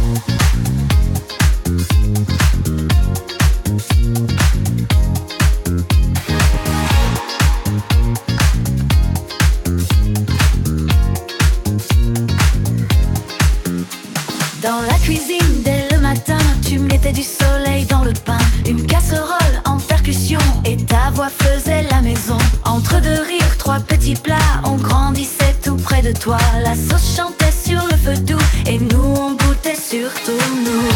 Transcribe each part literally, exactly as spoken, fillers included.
Dans la cuisine dès le matin, tu mettais du soleil dans le pain. Une casserole en percussion et ta voix faisait la maison. Entre deux rires, trois petits plats, on grandissait tout près de toi. La sauce chantait sur le feu doux et nous on goûtait surtout nous.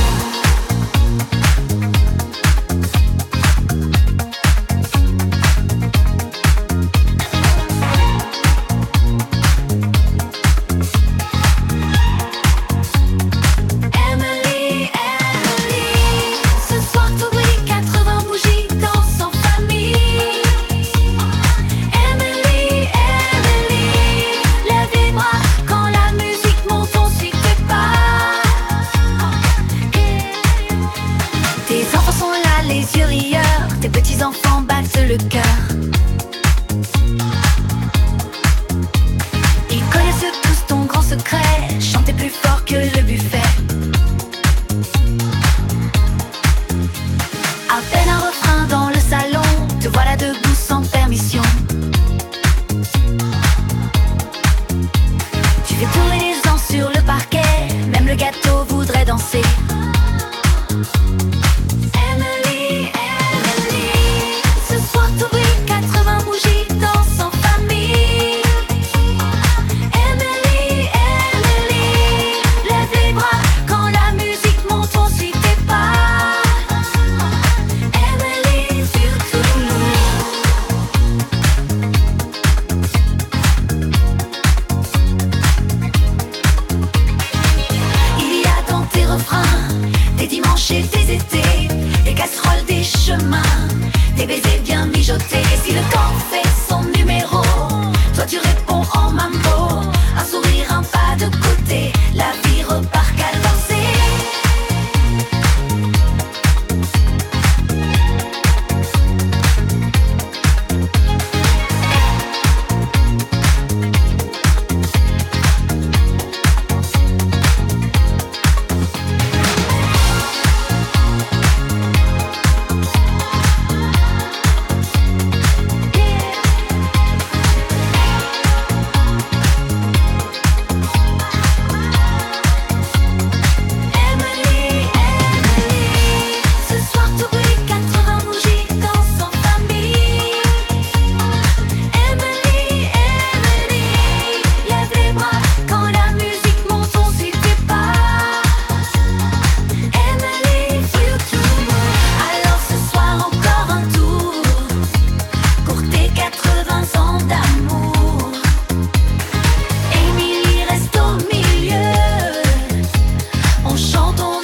Tes petits-enfants battent le cœur. Ils connaissent tous ton grand secret, chanter plus fort que le buffet. À peine un refrain dans le salon, te voilà debout sans permission. Tu fais tourner les ans sur le parquet, même le gâteau voudrait danser. Des dimanches et des étés, des casseroles, des chemins, des baisers bien mijotés. Et si le temps fait son numéro, toi tu réponds en mambo. Un sourire, un pas de côté, la vie repart cadencée. Chantons